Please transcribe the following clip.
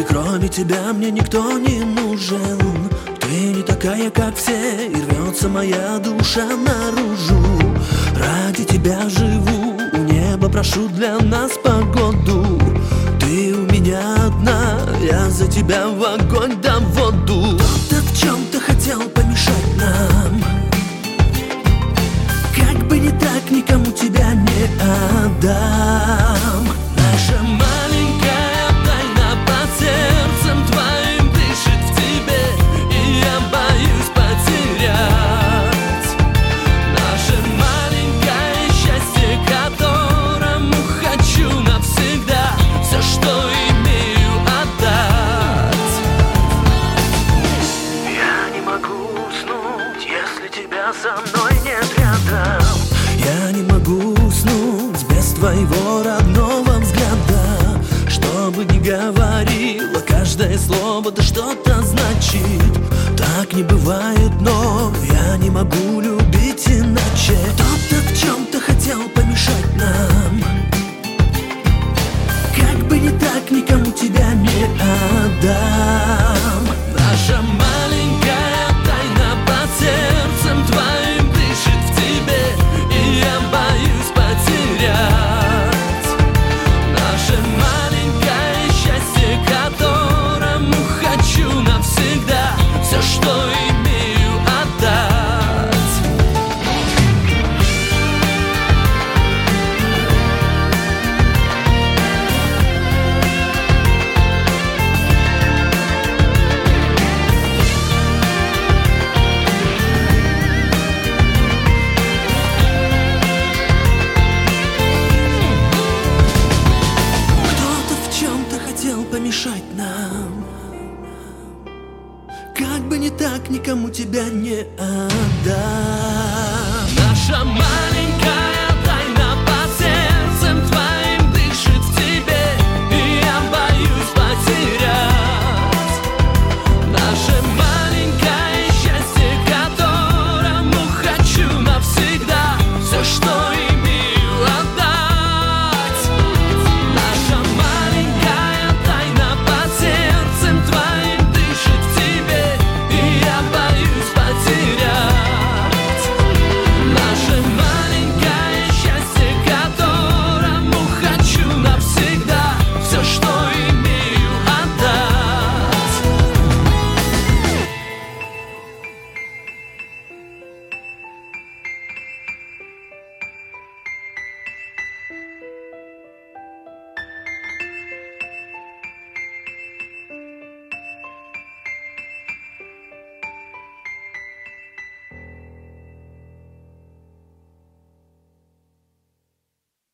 Кроме тебя мне никто не нужен. Ты не такая, как все, и рвется моя душа наружу. Ради тебя живу, у неба прошу для нас погоду. Ты у меня одна, я за тебя в огонь дам воду. Кто-то в чем-то хотел помешать нам, как бы не так, никому тебя не отдам. Наша маленькая тайна под сердцем твоим дышит в тебе, и я боюсь потерять. Наше маленькое счастье, которому хочу навсегда все, что имею, отдать. Я не могу уснуть, если тебя со мной нет рядом. Я не могу уснуть без твоего родного взгляда. Что бы ни говорила, каждое слово да что-то значит. Так не бывает, но я не могу любить иначе. Кто-то в чем-то хотел помешать нам, как бы не так, никому тебя не отдам. Наша маленькая тайна под сердцем твоим дышит в тебе, и я боюсь потерять. Наше маленькое счастье, которому хочу навсегда все, что имею, отдать. Помешать нам, как бы не так, никому тебя не отдам. Наша